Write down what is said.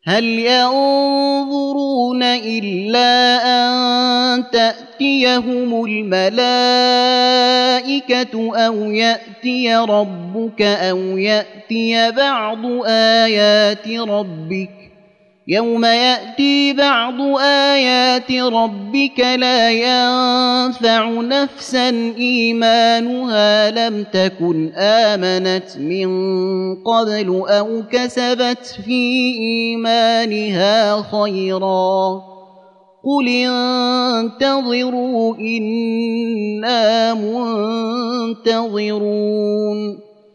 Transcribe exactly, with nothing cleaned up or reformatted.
هل ينظرون إلا أن تأتيهم الملائكة أو يأتي ربك أو يأتي بعض آيات ربك يوم يأتي بعض آيات ربك لا ينفع نفسا إيمانها لم تكن آمنت من قبل أو كسبت في إيمانها خيرا قل انتظروا إنا منتظرون